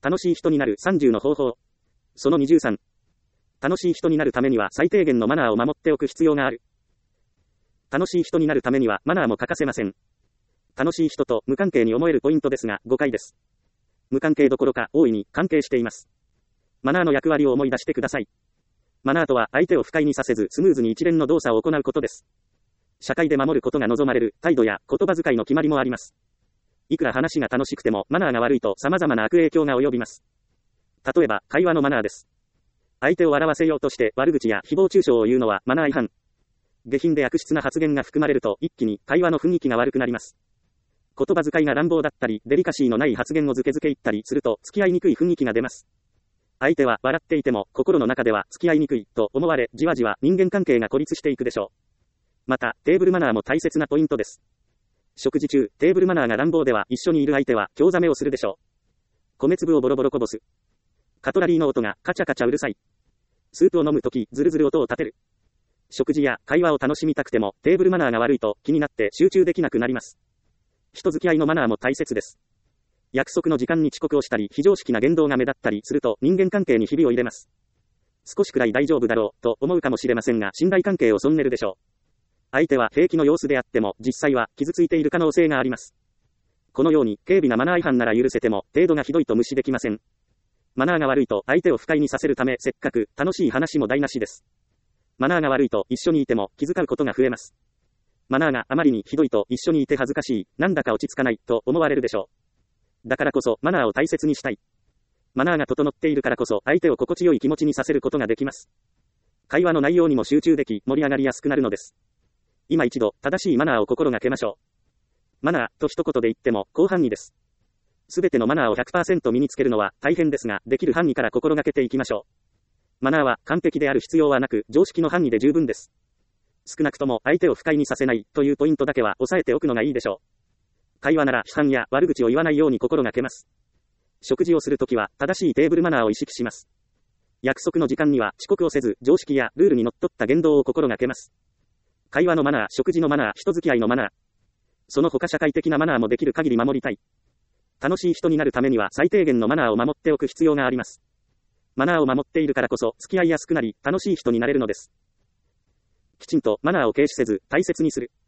楽しい人になる30の方法。その23。楽しい人になるためには最低限のマナーを守っておく必要がある。楽しい人になるためにはマナーも欠かせません。楽しい人と無関係に思えるポイントですが、誤解です。無関係どころか大いに関係しています。マナーの役割を思い出してください。マナーとは相手を不快にさせずスムーズに一連の動作を行うことです。社会で守ることが望まれる態度や言葉遣いの決まりもあります。いくら話が楽しくてもマナーが悪いと様々な悪影響が及びます。例えば、会話のマナーです。相手を笑わせようとして悪口や誹謗中傷を言うのはマナー違反。下品で悪質な発言が含まれると一気に会話の雰囲気が悪くなります。言葉遣いが乱暴だったり、デリカシーのない発言をずけずけ言ったりすると、付き合いにくい雰囲気が出ます。相手は笑っていても、心の中では付き合いにくいと思われ、じわじわ人間関係が孤立していくでしょう。また、テーブルマナーも大切なポイントです。食事中、テーブルマナーが乱暴では、一緒にいる相手は、興ざめをするでしょう。米粒をボロボロこぼす。カトラリーの音がカチャカチャうるさい。スープを飲むとき、ズルズル音を立てる。食事や会話を楽しみたくても、テーブルマナーが悪いと気になって集中できなくなります。人付き合いのマナーも大切です。約束の時間に遅刻をしたり、非常識な言動が目立ったりすると、人間関係にひびを入れます。少しくらい大丈夫だろう、と思うかもしれませんが、信頼関係を損ねるでしょう。相手は平気の様子であっても、実際は傷ついている可能性があります。このように、軽微なマナー違反なら許せても、程度がひどいと無視できません。マナーが悪いと、相手を不快にさせるため、せっかく、楽しい話も台無しです。マナーが悪いと、一緒にいても、気遣うことが増えます。マナーがあまりにひどいと一緒にいて恥ずかしい、なんだか落ち着かないと思われるでしょう。だからこそマナーを大切にしたい。マナーが整っているからこそ相手を心地よい気持ちにさせることができます。会話の内容にも集中でき盛り上がりやすくなるのです。今一度正しいマナーを心がけましょう。マナーと一言で言っても広範囲です。すべてのマナーを 100% 身につけるのは大変ですが、できる範囲から心がけていきましょう。マナーは完璧である必要はなく、常識の範囲で十分です。少なくとも相手を不快にさせないというポイントだけは押さえておくのがいいでしょう。会話なら批判や悪口を言わないように心がけます。食事をするときは正しいテーブルマナーを意識します。約束の時間には遅刻をせず、常識やルールにのっとった言動を心がけます。会話のマナー、食事のマナー、人付き合いのマナー。その他社会的なマナーもできる限り守りたい。楽しい人になるためには最低限のマナーを守っておく必要があります。マナーを守っているからこそ付き合いやすくなり、楽しい人になれるのです。きちんとマナーを軽視せず大切にする。